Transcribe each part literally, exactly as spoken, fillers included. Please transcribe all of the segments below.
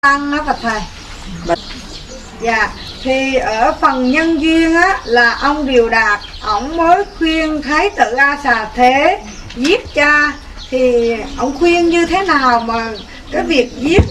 Tăng á Bạch Thầy. Dạ, thì ở phần nhân duyên á là ông Điều Đạt, ổng mới khuyên Thái tử A Xà Thế giết cha. Thì ông khuyên như thế nào mà cái việc giết?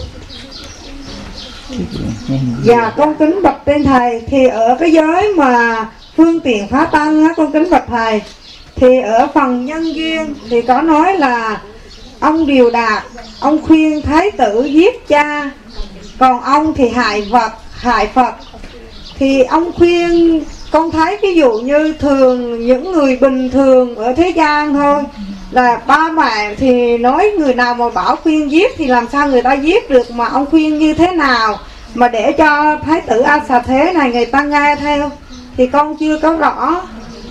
Dạ, con kính bạch tên Thầy, thì ở cái giới mà phương tiện phá tăng á, con kính bạch Thầy, thì ở phần nhân duyên thì có nói là ông Điều Đạt, ông khuyên Thái tử giết cha, còn ông thì hại vật, hại Phật. Thì ông khuyên, con thấy ví dụ như thường những người bình thường ở thế gian thôi, là ba mẹ thì nói người nào mà bảo khuyên giết thì làm sao người ta giết được, mà ông khuyên như thế nào mà để cho Thái tử A Xà Thế này người ta nghe theo thì con chưa có rõ.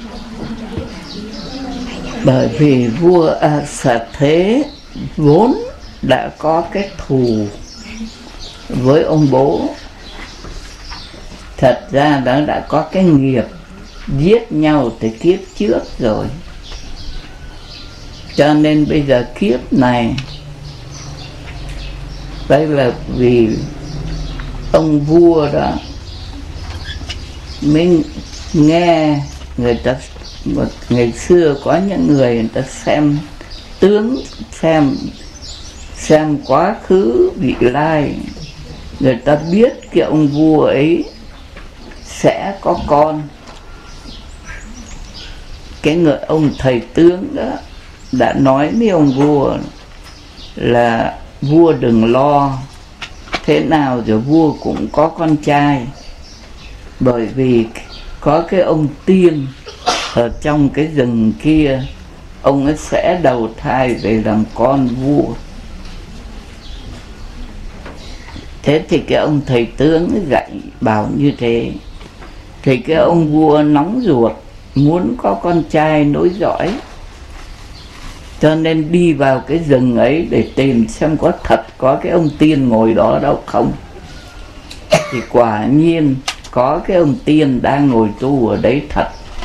Bởi vì vua A Xà Thế vốn đã có cái thù với ông bố, thật ra đã đã có cái nghiệp giết nhau từ kiếp trước rồi, cho nên bây giờ kiếp này đây là vì ông vua đó mới nghe người ta, ngày xưa có những người người ta xem tướng, xem xem quá khứ vị lai, người ta biết cái ông vua ấy sẽ có con. Cái người ông thầy tướng đó đã nói với ông vua là vua đừng lo, thế nào rồi vua cũng có con trai, bởi vì có cái ông tiên ở trong cái rừng kia, ông ấy sẽ đầu thai về làm con vua. Thế thì cái ông thầy tướng dạy bảo như thế, thì cái ông vua nóng ruột muốn có con trai nối dõi, cho nên đi vào cái rừng ấy để tìm xem có thật có cái ông tiên ngồi đó đâu không. Thì quả nhiên có cái ông tiên đang ngồi tu ở đấy thật.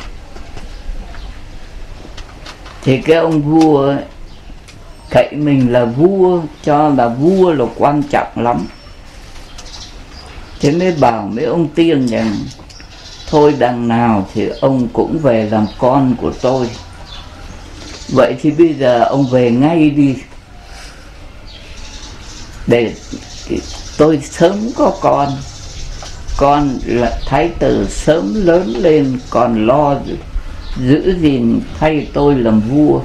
Thì cái ông vua cậy mình là vua, cho là vua là quan trọng lắm, thế mới bảo mấy ông tiên rằng thôi đằng nào thì ông cũng về làm con của tôi. Vậy thì bây giờ ông về ngay đi, để tôi sớm có con, con là thái tử sớm lớn lên còn lo giữ gìn thay tôi làm vua.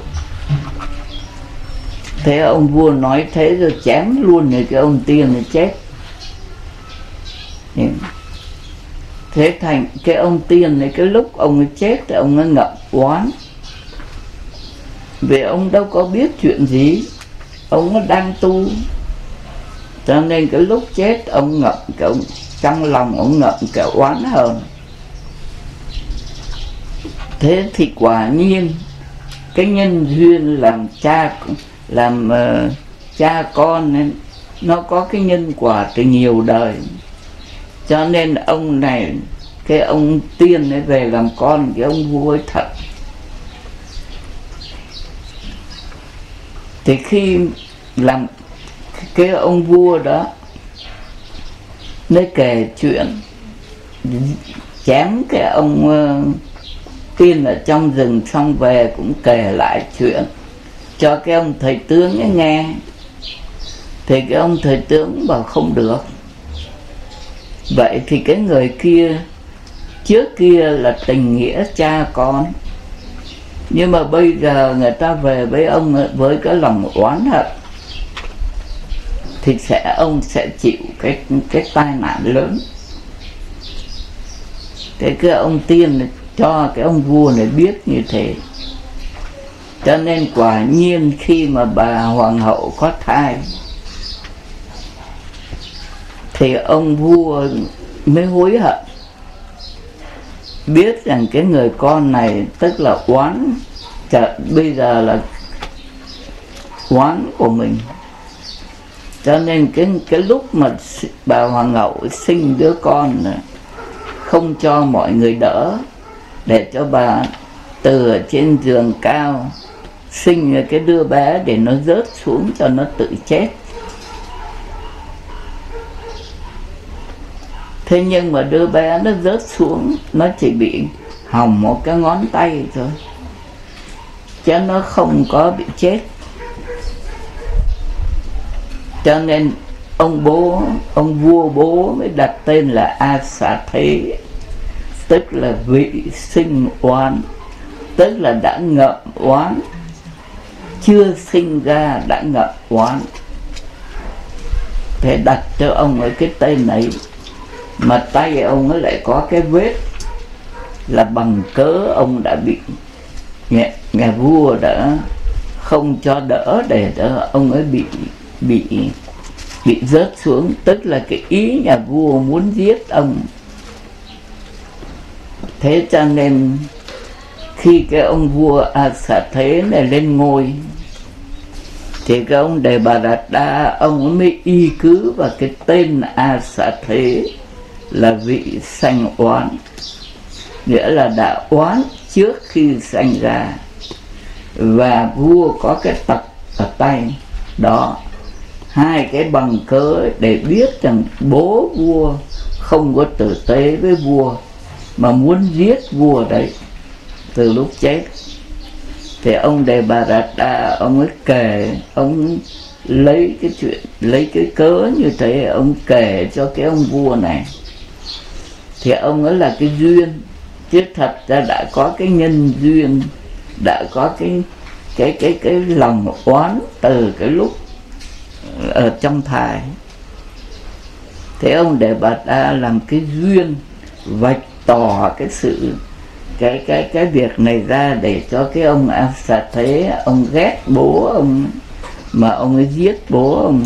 Thế ông vua nói thế rồi chém luôn rồi cái ông tiên này chết. Thế thành cái ông tiên này cái lúc ông ấy chết thì ông ấy ngậm oán, vì ông đâu có biết chuyện gì, ông ấy đang tu, cho nên cái lúc chết ông ngậm cái ông, trong lòng ông ngậm cái oán hờn. Thế thì quả nhiên cái nhân duyên làm cha làm uh, cha con ấy, nó có cái nhân quả từ nhiều đời, cho nên ông này, cái ông tiên ấy về làm con cái ông vua ấy thật. Thì khi làm cái ông vua đó mới kể chuyện chém cái ông uh, tiên ở trong rừng, xong về cũng kể lại chuyện cho cái ông thầy tướng ấy nghe. Thì cái ông thầy tướng bảo không được. Vậy thì cái người kia trước kia là tình nghĩa cha con, nhưng mà bây giờ người ta về với ông với cái lòng oán hận, thì sẽ ông sẽ chịu cái cái tai nạn lớn. Thế cái ông tiên này cho cái ông vua này biết như thế, cho nên quả nhiên khi mà bà hoàng hậu có thai thì ông vua mới hối hận, biết rằng cái người con này tức là oán, chợ bây giờ là oán của mình. Cho nên cái cái lúc mà bà hoàng hậu sinh đứa con này, không cho mọi người đỡ, để cho bà từ ở trên giường cao sinh cái đứa bé để nó rớt xuống cho nó tự chết. Thế nhưng mà đứa bé nó rớt xuống, nó chỉ bị hỏng một cái ngón tay thôi, chứ nó không có bị chết. Cho nên ông bố, ông vua bố mới đặt tên là A Xà Thế, tức là vị sinh oán, tức là đã ngậm oán, chưa sinh ra đã ngậm oán. Thế đặt cho ông ấy cái tên ấy. Mà tay ông ấy lại có cái vết là bằng cớ ông đã bị nhà, nhà vua đã không cho đỡ, để cho ông ấy bị bị bị rớt xuống, tức là cái ý nhà vua muốn giết ông. Thế cho nên khi cái ông vua A Xà Thế này lên ngôi thì cái ông Đề Bà Đạt Đa, ông ấy mới y cứ vào cái tên A Xà Thế là vị sanh oán, nghĩa là đã oán trước khi sanh ra. Và vua có cái tật ở tay đó, hai cái bằng cớ để biết rằng bố vua không có tử tế với vua mà muốn giết vua đấy từ lúc chết. Thì ông Đề Bà Đạt Đa, ông ấy kể, ông lấy cái chuyện, lấy cái cớ như thế, ông kể cho cái ông vua này. Thì ông ấy là cái duyên, chứ thật ra đã có cái nhân duyên, đã có cái cái cái cái lòng oán từ cái lúc ở trong thai. Thế ông Đề Bà Đạt Đa làm cái duyên vạch tỏ cái sự cái cái cái việc này ra để cho cái ông A Xà Thế, ông ghét bố ông mà ông ấy giết bố ông.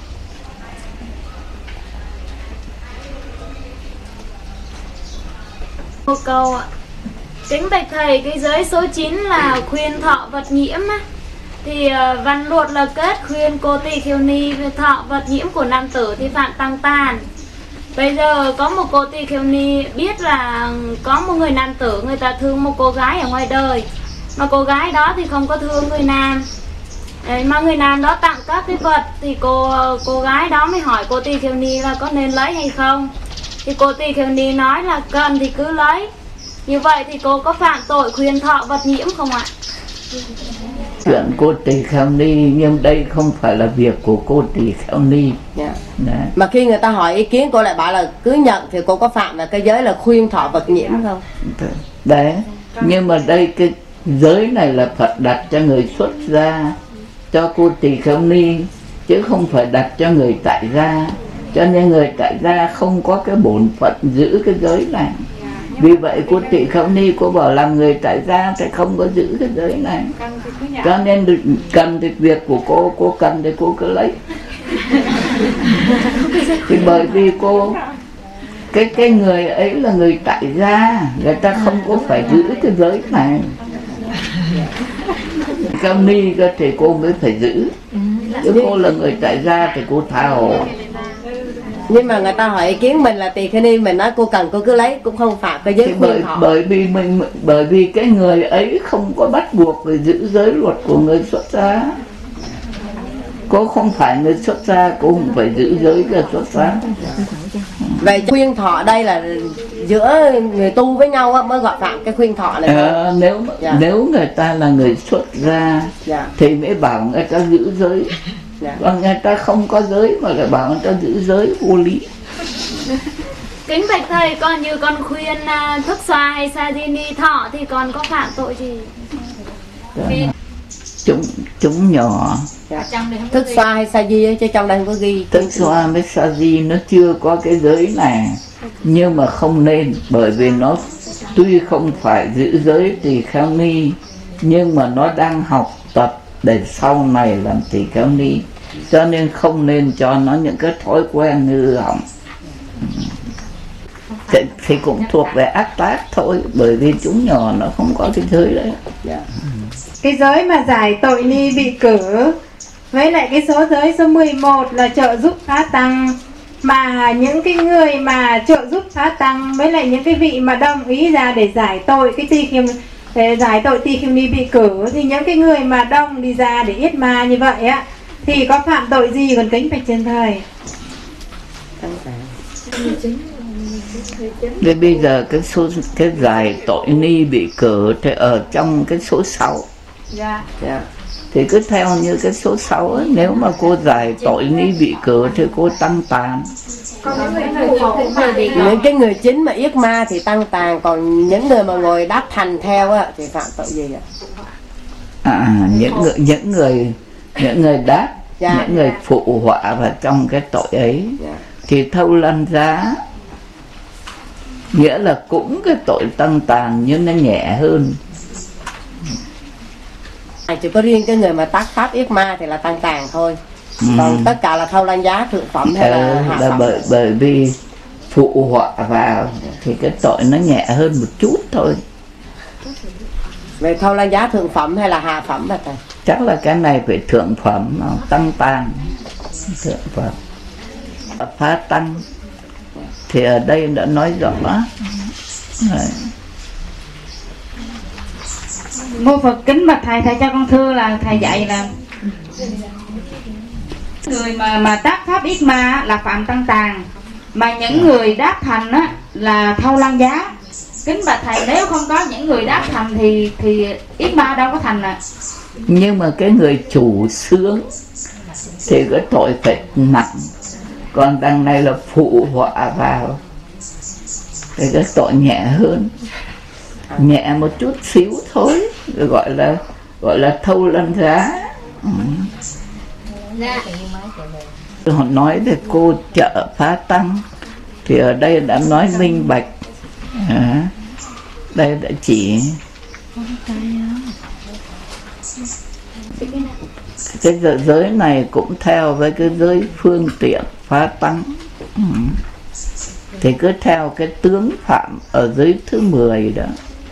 Một câu ạ. Kính bạch thầy, cái giới số chín là khuyên thọ vật nhiễm á, thì uh, văn luật là kết khuyên cô tỳ kheo ni về thọ vật nhiễm của nam tử thì phạm tăng tàn. Bây giờ có một cô tỳ kheo ni biết là có một người nam tử, người ta thương một cô gái ở ngoài đời, mà cô gái đó thì không có thương người nam. Đấy, mà người nam đó tặng các cái vật thì cô cô gái đó mới hỏi cô tỳ kheo ni là có nên lấy hay không. Thì cô tỳ kheo ni nói là cần thì cứ lấy. Như vậy thì cô có phạm tội khuyên thọ vật nhiễm không ạ? Chuyện cô tỳ kheo ni, nhưng đây không phải là việc của cô tỳ kheo ni. Yeah. Mà khi người ta hỏi ý kiến, cô lại bảo là cứ nhận, thì cô có phạm vào cái giới là khuyên thọ vật nhiễm không? Đấy, nhưng mà đây cái giới này là Phật đặt cho người xuất gia, cho cô tỳ kheo ni, chứ không phải đặt cho người tại gia. Cho nên người tại gia không có cái bổn phận giữ cái giới này. Vì vậy cô tỳ kheo ni cô bảo làm người tại gia thì không có giữ cái giới này. Cho nên cần thì việc của cô, cô cần thì cô cứ lấy. Thì bởi vì cô cái cái người ấy là người tại gia, người ta không có phải giữ cái giới này. Kheo ni cơ thì cô mới phải giữ, chứ cô là người tại gia thì cô tha hồ. Nhưng mà người ta hỏi ý kiến mình là tỳ kheo ni, mình nói cô cần cô cứ lấy, cũng không phạm cái giới khuyên bởi, thọ. bởi vì mình bởi vì cái người ấy không có bắt buộc phải giữ giới luật của người xuất gia. Cô không phải người xuất gia, cô không phải giữ giới cho xuất gia. Vậy khuyên thọ đây là giữa người tu với nhau á, mới gọi phạm cái khuyên thọ này. À, nếu dạ. nếu người ta là người xuất gia dạ. thì mới bảo người ta giữ giới. Dạ. Còn người ta không có giới mà lại bảo người ta giữ giới, vô lý. Kính bạch thầy, còn như con khuyên uh, thức xoa hay sa di ni thọ thì còn có phạm tội gì? Dạ. Chúng chúng nhỏ. Dạ. Thức xoa hay sa di chứ trong đây không có ghi. Thức xoa với sa di nó chưa có cái giới này, nhưng mà không nên, bởi vì nó tuy không phải giữ giới tỳ kheo ni, nhưng mà nó đang học tập để sau này làm tỳ kheo ni, cho nên không nên cho nó những cái thói quen hư hỏng. Thì, thì cũng thuộc về ác tác thôi, bởi vì chúng nhỏ nó không có cái giới đấy. Yeah. Cái giới mà giải tội ni bị cử, với lại cái số giới số mười một là trợ giúp phá tăng. Mà những cái người mà trợ giúp phá tăng, với lại những cái vị mà đồng ý ra để giải tội cái tỳ kheo, để giải tội tỳ kheo ni bị cử, thì những cái người mà đông đi ra để yết ma như vậy á thì có phạm tội gì? Còn kính bạch trên thầy. Tăng tàn. Thế bây giờ cái số cái giải tội ni bị cử thì ở trong cái số sáu. Dạ. Dạ. Thì cứ theo như cái số sáu ấy, nếu mà cô giải tội ni bị cử thì cô tăng tàn. Những cái người chính mà yết ma thì tăng tàn, còn những người mà ngồi đáp thành theo á thì phạm tội gì ạ? À, những người những người những người đáp, dạ. những người phụ họa vào trong cái tội ấy, dạ. Thì thâu lân giá, nghĩa là cũng cái tội tăng tàn nhưng nó nhẹ hơn. Chỉ có riêng cái người mà tác pháp yết ma thì là tăng tàn thôi. Ừ. Còn tất cả là thâu lân giá, thượng phẩm hay là ừ, hạ là phẩm. bởi bởi vì phụ họa vào thì cái tội nó nhẹ hơn một chút thôi. Về thâu lân giá thượng phẩm hay là hạ phẩm vậy thầy? Chắc là cái này phải thượng phẩm, tăng tàn thượng phẩm. Phá tăng thì ở đây đã nói rõ. Đấy. Mô Phật kính bạch thầy, thầy cho con thưa là thầy dạy là người mà mà tác pháp yết ma là phạm tăng tàn, mà những người đáp thành á là thâu lân giá. Kính bạch thầy, nếu không có những người đáp thành thì thì yết ma đâu có thành à. Nhưng mà cái người chủ sướng thì cái tội phải nặng, còn đằng này là phụ họa vào thì cái tội nhẹ hơn, nhẹ một chút xíu thôi, gọi là gọi là thâu lân giá. Ừ. Dạ. Họ nói về cô trợ phá tăng thì ở đây đã nói minh bạch. À, đây đã chỉ cái giới này cũng theo với cái giới phương tiện phá tăng. Ừ. Thì cứ theo cái tướng phạm ở giới thứ mười đó.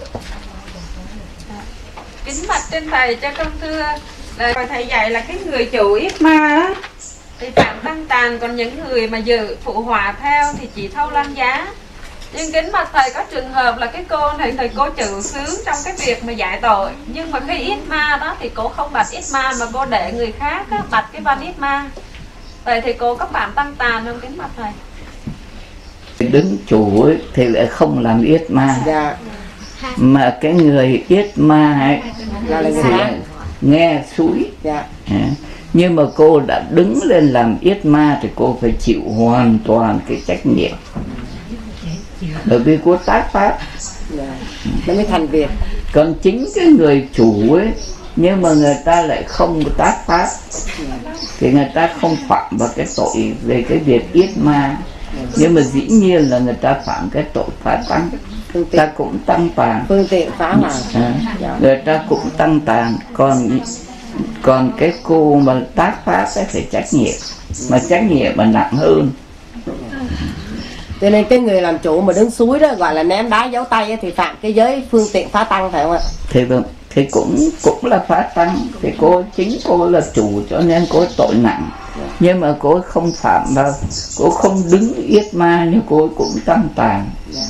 Kính bạch trên thầy cho con thưa là thầy dạy là cái người chủ yết ma đó thì phạm tăng tàn, còn những người mà dự phụ họa theo thì chỉ thâu lân giá. Nhưng kính bạch thầy, có trường hợp là cái cô này thầy cô trừ sướng trong cái việc mà giải tội, nhưng mà khi yết ma đó thì cô không bạch yết ma mà cô để người khác á, bạch cái văn yết ma, vậy thì cô có phạm tăng tàn không kính bạch thầy? Đứng chủ ấy, thì lại không làm yết ma. Dạ. Mà cái người yết ma ấy thì nghe xúi. Dạ. À, nhưng mà cô đã đứng lên làm yết ma thì cô phải chịu hoàn toàn cái trách nhiệm, bởi vì cô tác pháp. Dạ. Nó mới thành việc. Còn chính cái người chủ ấy, nhưng mà người ta lại không có tác pháp thì người ta không phạm vào cái tội về cái việc yết ma, nhưng mà dĩ nhiên là người ta phạm cái tội phá tăng, ta cũng tăng tàn. Phương tiện phá hoại. À, người ta cũng tăng tàn. Còn còn cái cô mà tác pháp sẽ phải trách nhiệm, mà trách nhiệm mà nặng hơn. Cho nên cái người làm chủ mà đứng suối đó gọi là ném đá giấu tay thì phạm cái giới phương tiện phá tăng, phải không ạ? Thì thì cũng cũng là phá tăng. Thì cô chính cô là chủ cho nên cô tội nặng, nhưng mà cô không phạm đâu, cô không đứng yết ma nhưng cô cũng tăng tàn.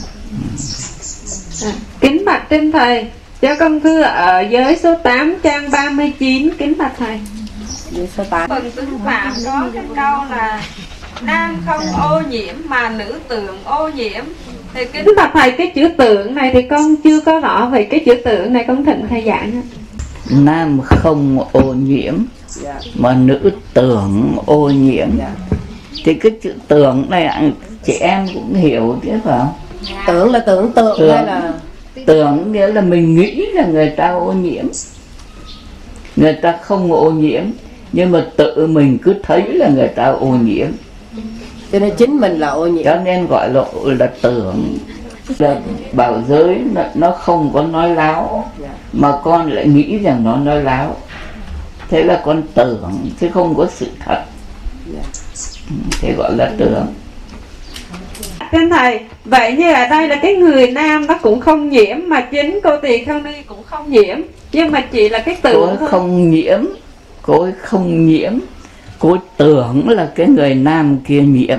À, kính bạch trên thầy cho con thưa ở giới số tám trang ba mươi chín. Kính bạch thầy, giới số tám phần tướng phạm có cái câu là nam không ô nhiễm mà nữ tượng ô nhiễm. Thì kính bạch thầy, cái chữ tượng này thì con chưa có rõ, vậy cái chữ tượng này con thịnh thầy dạy nữa. Nam không ô nhiễm, yeah. Mà nữ tưởng ô nhiễm, yeah. Thì cái chữ tưởng này chị em cũng hiểu chứ phải không? Yeah. Tưởng là tưởng tượng, tưởng hay là tưởng nghĩa là mình nghĩ là người ta ô nhiễm, người ta không ô nhiễm, nhưng mà tự mình cứ thấy là người ta ô nhiễm, cho nên chính mình là ô nhiễm, cho nên gọi là là tưởng. Là bảo giới nó, nó không có nói láo, yeah. Mà con lại nghĩ rằng nó nói láo, thế là con tưởng chứ không có sự thật, yeah. Thế gọi là tưởng. Thưa thầy, vậy như ở đây là cái người nam nó cũng không nhiễm, mà chính cô Tỳ Kheo Ni cũng không nhiễm, nhưng mà chỉ là cái tưởng cô thôi. Không nhiễm, cô ấy không nhiễm, cô tưởng là cái người nam kia nhiễm,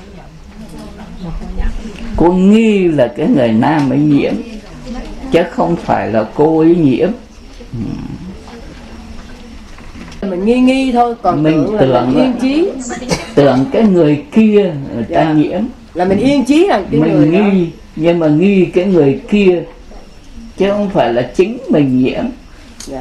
cô nghi là cái người nam ấy nhiễm, chứ không phải là cô ấy nhiễm. Mình nghi nghi thôi, còn mình tưởng, tưởng là mình là kiên trí. tưởng cái người kia người ta Dạ. nhiễm, Là mình yên chí rằng cái người mình đó. nghi, nhưng mà nghi cái người kia chứ không phải là chính mình nhiễm. Dạ.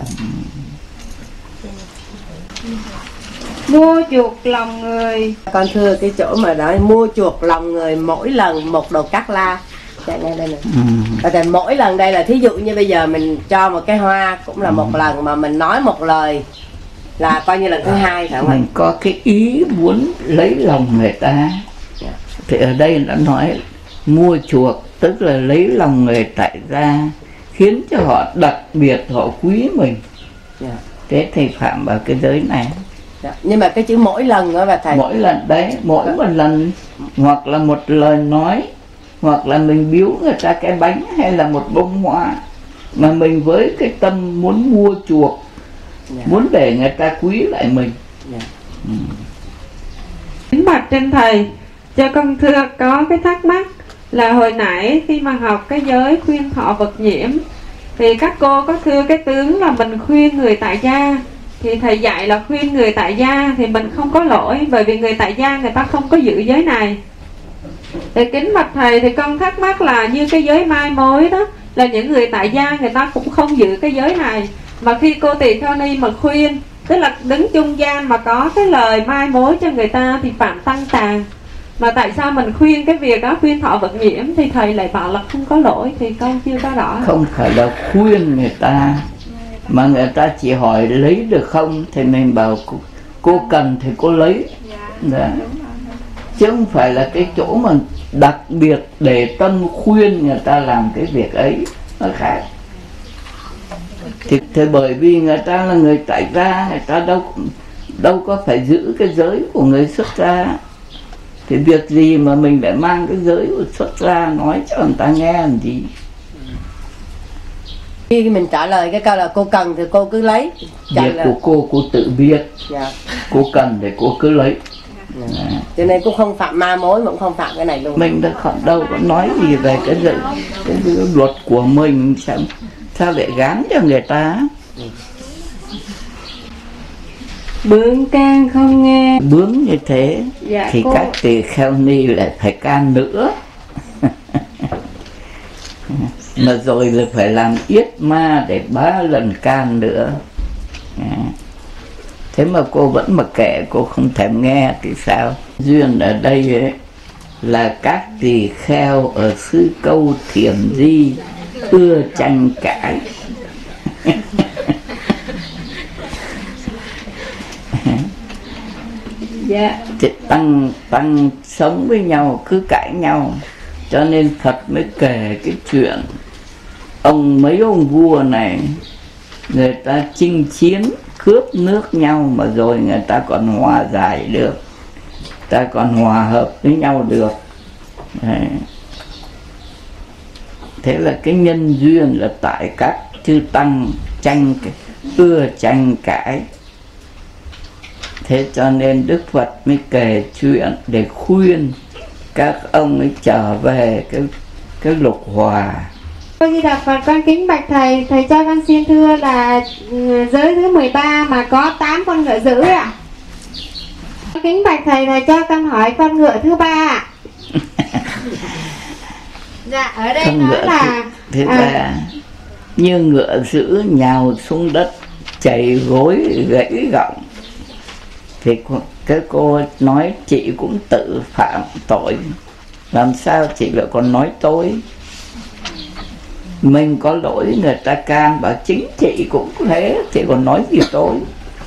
Mua chuộc lòng người. Con thưa cái chỗ mà nói mua chuộc lòng người mỗi lần một đầu cắt la. Chạy ngay đây nè. Ừ. Và thì mỗi lần đây là thí dụ như bây giờ mình cho một cái hoa cũng là một lần, mà mình nói một lời là coi như lần thứ hai phải không ạ? Mình có cái ý muốn lấy lòng người ta. Dạ. Thì ở đây đã nói mua chuộc, tức là lấy lòng người tại gia, khiến cho họ đặc biệt, họ quý mình. Dạ. Thế thì phạm vào cái giới này. Dạ. Nhưng mà cái chữ mỗi lần đó bà thầy. Mỗi lần đấy, mỗi một lần, hoặc là một lời nói, hoặc là mình biếu người ta cái bánh hay là một bông hoa, mà mình với cái tâm muốn mua chuộc, Dạ. muốn để người ta quý lại mình. Dạ. Ừ. Kính bạch trên thầy, cho con thưa có cái thắc mắc là hồi nãy khi mà học cái giới khuyên thọ vật nhiễm thì các cô có thưa cái tướng là mình khuyên người tại gia, thì thầy dạy là khuyên người tại gia thì mình không có lỗi, bởi vì người tại gia người ta không có giữ giới này. Thì kính bạch thầy, thì con thắc mắc là như cái giới mai mối đó, là những người tại gia người ta cũng không giữ cái giới này, mà khi cô tỳ kheo ni mà khuyên, tức là đứng trung gian mà có cái lời mai mối cho người ta thì phạm tăng tàn. Mà tại sao mình khuyên cái việc đó, khuyên thọ vật nhiễm, thì thầy lại bảo là không có lỗi, thì con chưa có rõ. Không phải là khuyên người ta, mà người ta chỉ hỏi lấy được không, thì mình bảo cô, cô cần thì cô lấy. Đó. Chứ không phải là cái chỗ mà đặc biệt để tâm khuyên người ta làm cái việc ấy, nó khác. Thì, thì bởi vì người ta là người tại gia, người ta đâu đâu có phải giữ cái giới của người xuất gia, thì việc gì mà mình lại mang cái giới của xuất gia nói cho người ta nghe làm gì. Khi mình trả lời cái câu là cô cần thì cô cứ lấy. Chẳng Việc là... của cô, cô tự biết. Dạ. Cô cần thì cô cứ lấy. Dạ. Cho nên cũng không phạm ma mối, mà cũng không phạm cái này luôn. Mình đã không đâu có nói gì về cái dự, cái dự luật của mình, sao, sao lại gán cho người ta. Bướng can không nghe. Bướng như thế Dạ, thì cô... các tỳ kheo ni lại phải can nữa. Mà rồi là phải làm yết ma để ba lần can nữa. À. Thế mà cô vẫn mặc kệ, cô không thèm nghe thì sao? Duyên ở đây ấy, là các tỳ kheo ở xứ Câu Thiểm Di ưa tranh cãi. Dạ. Thì tăng tăng sống với nhau cứ cãi nhau, cho nên Phật mới kể cái chuyện ông mấy ông vua này người ta chinh chiến cướp nước nhau, mà rồi người ta còn hòa giải được, ta còn hòa hợp với nhau được. Đấy. Thế là cái nhân duyên là tại các chư tăng tranh ưa tranh cãi. Thế cho nên Đức Phật mới kể chuyện để khuyên các ông ấy trở về cái cái lục hòa. Con Di Đà Phật, con kính bạch thầy, thầy cho con xin thưa là giới thứ mười ba mà có tám con ngựa dữ ạ. Con kính bạch thầy, thầy cho con hỏi con ngựa thứ ba ạ. Dạ, ở đây Con nói ngựa là thứ, thứ à, ba như ngựa dữ nhào xuống đất, chảy gối gãy gọng. Thì cái cô nói chị cũng tự phạm tội, làm sao chị lại còn nói tôi? Mình có lỗi người ta can, bảo chính chị cũng thế, chị còn nói gì tôi?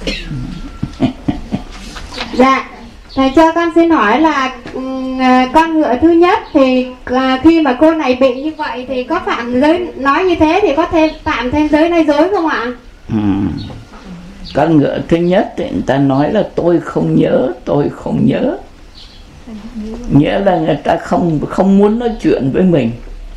dạ, thầy cho con xin hỏi là um, con ngựa thứ nhất thì uh, khi mà cô này bị như vậy thì có phạm giới, nói như thế thì có thêm phạm thêm giới nói dối không ạ? Ừ. Con ngựa thứ nhất thì người ta nói là tôi không nhớ, tôi không nhớ, nghĩa là người ta không không muốn nói chuyện với mình.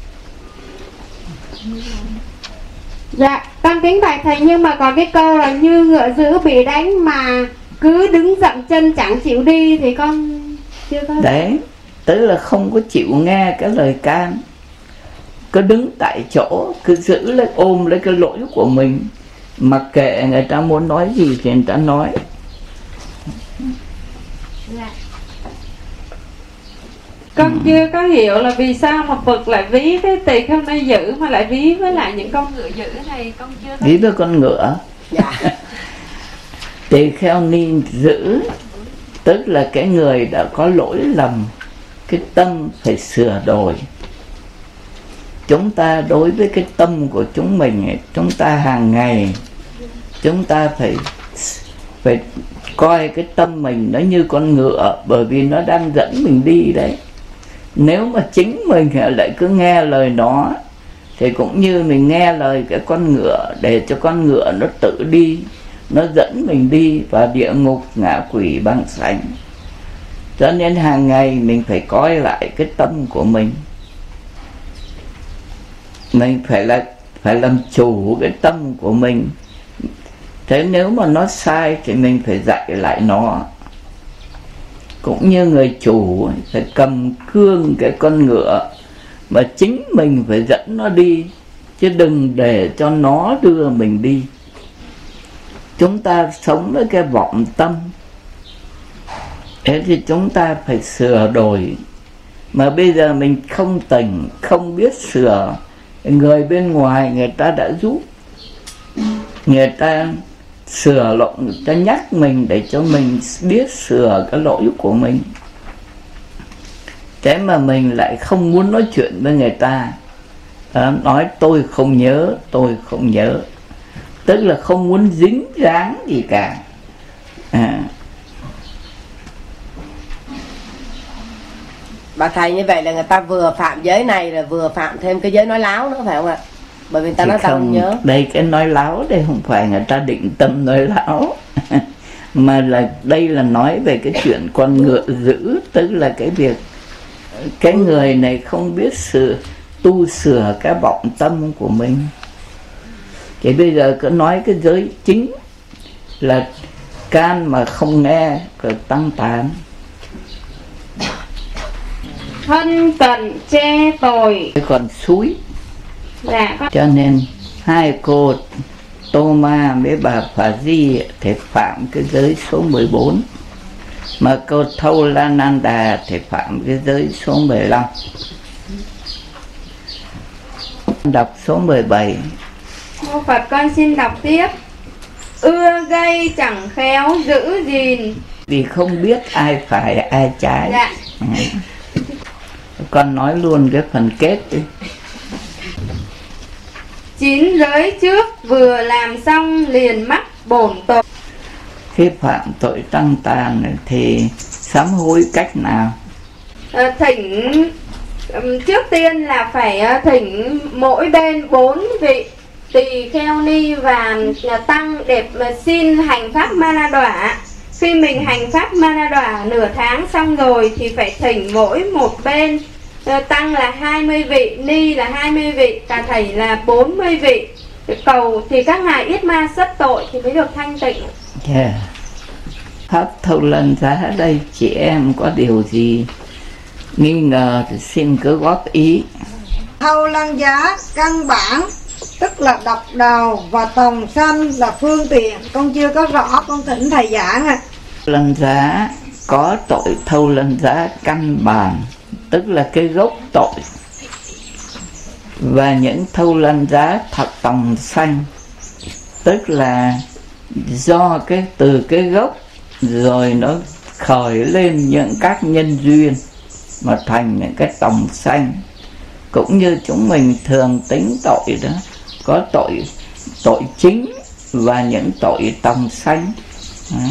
Dạ, con kính bạch thầy, nhưng mà còn cái câu là như ngựa dữ bị đánh mà cứ đứng dậm chân chẳng chịu đi thì con chưa có. Đấy, tức là không có chịu nghe cái lời can, cứ đứng tại chỗ, cứ giữ lấy, ôm lấy cái lỗi của mình, mặc kệ người ta muốn nói gì thì người ta nói. Dạ. Con Ừ. chưa có hiểu là vì sao mà Phật lại ví cái tỳ kheo ni dữ mà lại ví với lại những con ngựa dữ này, con chưa có. Ví với con ngựa. Dạ. Tỳ kheo ni dữ tức là cái người đã có lỗi lầm, cái tâm phải sửa đổi. Chúng ta đối với cái tâm của chúng mình ấy, chúng ta hàng ngày chúng ta phải phải coi cái tâm mình nó như con ngựa, bởi vì nó đang dẫn mình đi đấy. Nếu mà chính mình lại cứ nghe lời nó thì cũng như mình nghe lời cái con ngựa, để cho con ngựa nó tự đi, nó dẫn mình đi vào địa ngục ngạ quỷ băng sánh. Cho nên hàng ngày mình phải coi lại cái tâm của mình. Mình phải là phải làm chủ cái tâm của mình. Thế nếu mà nó sai thì mình phải dạy lại nó. Cũng như người chủ phải cầm cương cái con ngựa, mà chính mình phải dẫn nó đi, chứ đừng để cho nó đưa mình đi. Chúng ta sống với cái vọng tâm, thế thì chúng ta phải sửa đổi. Mà bây giờ mình không tỉnh, không biết sửa, người bên ngoài người ta đã giúp, người ta sửa lỗi, người ta nhắc mình để cho mình biết sửa cái lỗi của mình. Thế mà mình lại không muốn nói chuyện với người ta, à, nói tôi không nhớ, tôi không nhớ, tức là không muốn dính dáng gì cả. à. Bà thầy, như vậy là người ta vừa phạm giới này là vừa phạm thêm cái giới nói láo nữa phải không ạ? Bởi vì người ta Thì nói ta không nhớ. Đây cái nói láo đây không phải người ta định tâm nói láo mà là đây là nói về cái chuyện con ngựa dữ, tức là cái việc cái người này không biết sự tu sửa cái vọng tâm của mình. Thì bây giờ cứ nói cái giới chính là can mà không nghe rồi tăng tán. Thân cận che tội. Còn suối. Dạ con. Cho nên hai cô Tô Ma với bà Phà Di thì phạm cái giới số mười bốn, mà cô Thâu La Nan Đà thì phạm cái giới số mười lăm. Đọc số mười bảy. Mô Phật, con xin đọc tiếp. Ưa gây chẳng khéo giữ gìn. Vì không biết ai phải ai trái. Dạ. Ừ. Con nói luôn cái phần kết đi. Chín giới trước vừa làm xong liền mắc bổn tội. Khi phạm tội tăng tàn này thì sám hối cách nào? À, thỉnh um, trước tiên là phải uh, thỉnh mỗi bên bốn vị tỳ kheo ni và uh, tăng để mà xin hành pháp ma la đọa. Khi mình hành pháp ma la đọa nửa tháng xong rồi thì phải thỉnh mỗi một bên uh, tăng là hai mươi vị, ni là hai mươi vị, cả thầy là bốn mươi vị. Cầu thì các ngài yết ma xuất tội thì mới được thanh tịnh. Yeah. Pháp Thâu Lân Giá ở đây chị em có điều gì nghi ngờ thì xin cứ góp ý. Thâu Lân Giá căn bản tức là độc đầu và tòng sanh là phương tiện. Con chưa có rõ, con thỉnh thầy giảng à. Lân Giá có tội Thâu Lân Giá căn bản, tức là cái gốc tội, và những Thâu Lân Giá thật tòng sanh, tức là do cái từ cái gốc rồi nó khởi lên những các nhân duyên mà thành những cái tòng sanh. Cũng như chúng mình thường tính tội đó, có tội tội chính và những tội tòng sanh. à.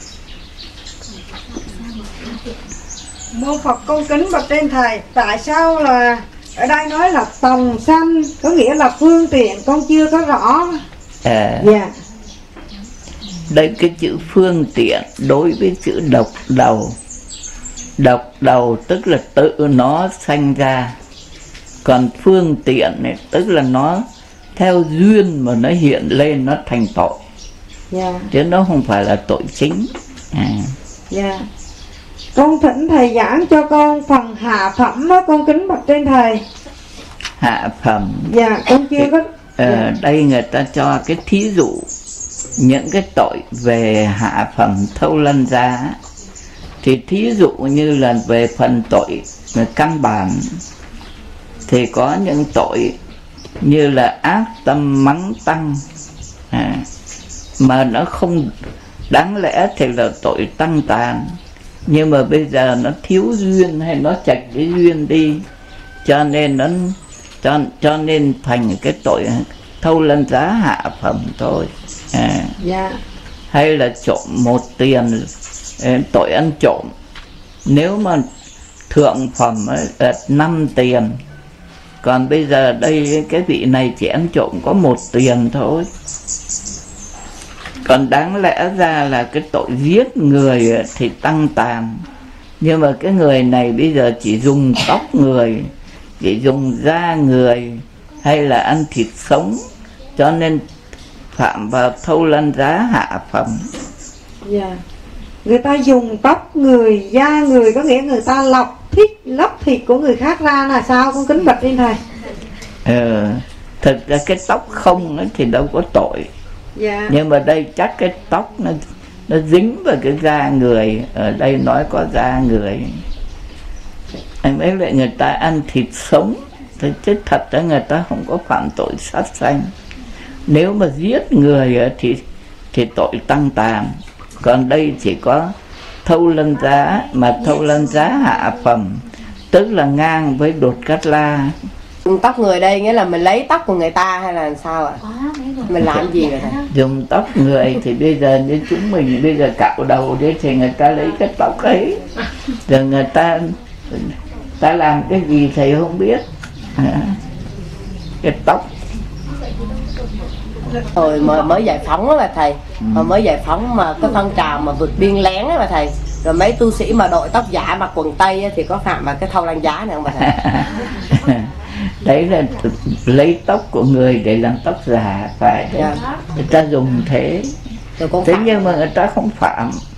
Mô Phật cung kính bạch trên thầy, tại sao là ở đây nói là tòng sanh, có nghĩa là phương tiện, con chưa có rõ. à, Dạ. Đây cái chữ phương tiện đối với chữ độc đầu. Độc đầu tức là tự nó sanh ra, còn phương tiện này tức là nó theo duyên mà nó hiện lên, nó thành tội. Dạ. Chứ nó không phải là tội chính. à. Dạ. Con thỉnh thầy giảng cho con phần hạ phẩm đó, con kính bạch trên thầy. Hạ phẩm. Dạ, con chưa có. Ờ, Dạ. Đây người ta cho cái thí dụ những cái tội về hạ phẩm Thâu Lân Giá Thì thí dụ như là về phần tội căn bản thì có những tội như là ác tâm mắng tăng, à, mà nó không đáng lẽ thì là tội tăng tàn, nhưng mà bây giờ nó thiếu duyên hay nó chạch cái duyên đi, cho nên nó cho, cho nên thành cái tội thâu lân giá hạ phẩm thôi. À. Dạ. Hay là trộm một tiền, tội ăn trộm, nếu mà thượng phẩm ấy, năm tiền, còn bây giờ đây cái vị này chỉ ăn trộm có một tiền thôi. Còn đáng lẽ ra là cái tội giết người thì tăng tàn, nhưng mà cái người này bây giờ chỉ dùng tóc người, chỉ dùng da người, hay là ăn thịt sống, cho nên phạm vào thâu lân giá hạ phẩm. Dạ. Người ta dùng tóc người, da người, có nghĩa người ta lọc thịt, lóc thịt của người khác ra là sao con kính bạch lên thầy? Ừ, thực ra cái tóc không ấy thì đâu có tội. Dạ. Nhưng mà đây chắc cái tóc nó nó dính vào cái da người, ở đây nói có da người. Anh ấy lại người ta ăn thịt sống, thì chứ thật ra người ta không có phạm tội sát sanh. Nếu mà giết người thì thì tội tăng tàn, còn đây chỉ có thâu lân giá, mà thâu lân giá hạ phẩm, tức là ngang với đột cát la. Dùng tóc người đây nghĩa là mình lấy tóc của người ta hay là sao ạ? Mình làm gì rồi thầy? Dùng tóc người thì bây giờ như chúng mình bây giờ cạo đầu đấy thì người ta lấy cái tóc ấy, rồi người ta ta làm cái gì thầy không biết. À, cái tóc Hồi mới, mới giải phóng đó mà thầy, hồi mới giải phóng mà cái phong trào mà vượt biên lén đó mà thầy, rồi mấy tu sĩ mà đội tóc giả mặc quần tây thì có phạm vào cái thâu lân giá này không mà thầy? Đấy là lấy tóc của người để làm tóc giả, phải. Dạ. Người ta dùng thế, thế nhưng mà người ta không phạm.